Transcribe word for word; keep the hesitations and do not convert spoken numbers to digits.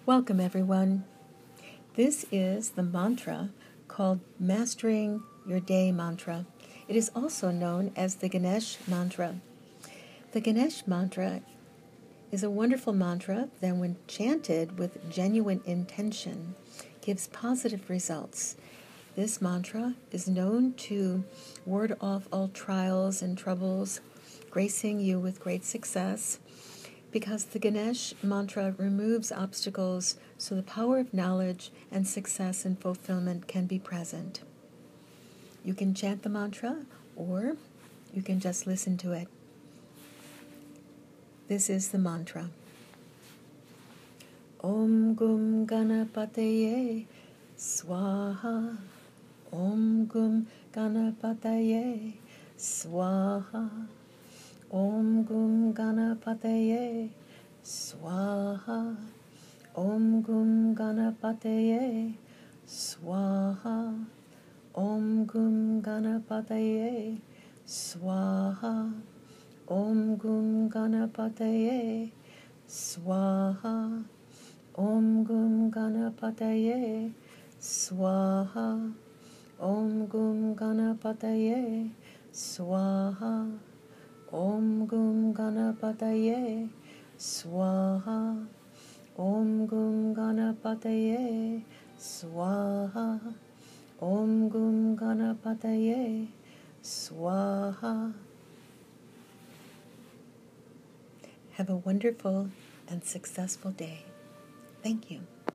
Welcome, everyone. This is the mantra called Mastering Your Day Mantra. It is also known as the Ganesh Mantra. The Ganesh Mantra is a wonderful mantra that, when chanted with genuine intention, gives positive results. This mantra is known to ward off all trials and troubles, gracing you with great success, because the Ganesh mantra removes obstacles so the power of knowledge and success and fulfillment can be present. You can chant the mantra or you can just listen to it. This is the mantra. Om Gum Ganapataye Swaha. Om Gum Ganapataye Swaha. Om Gum Ganapataye Swaha. Om Gum Ganapataye Swaha. Om Gum Ganapataye Swaha. Om Gum Ganapataye Swaha. Om Gum Ganapataye Swaha. Om Gum Ganapataye Swaha. Om Gum Ganapataye Swaha. Om Gum Ganapataye Swaha. Om Gum Ganapataye Swaha. Have a wonderful and successful day. Thank you.